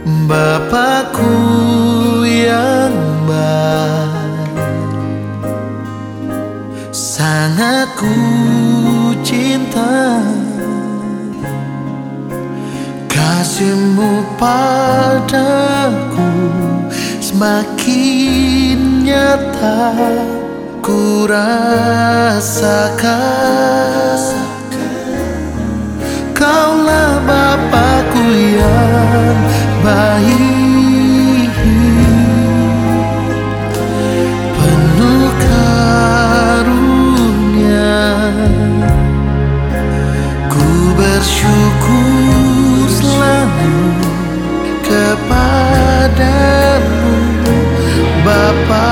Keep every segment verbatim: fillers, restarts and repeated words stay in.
Bapakku yang baik, sangat ku cinta. Kasih-Mu padaku semakin nyata ku rasakan. Kaulah Bapakku yang baik, penuh karunia. Ku bersyukur selalu kepadamu Bapa.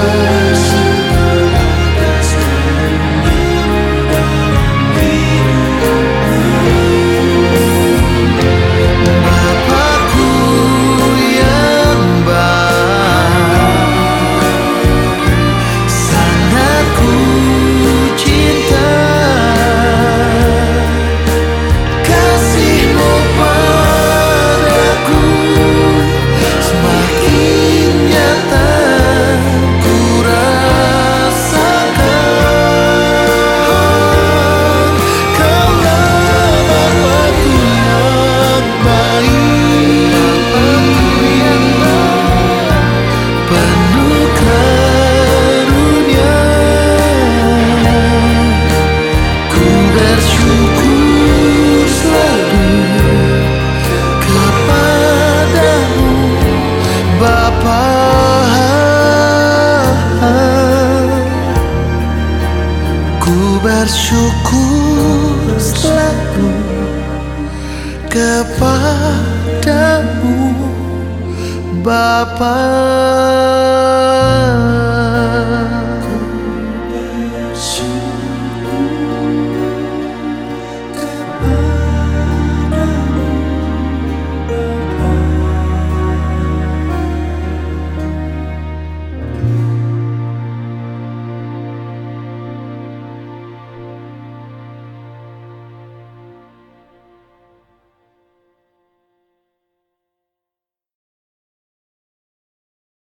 Ku bersyukur selalu kepadamu Bapa.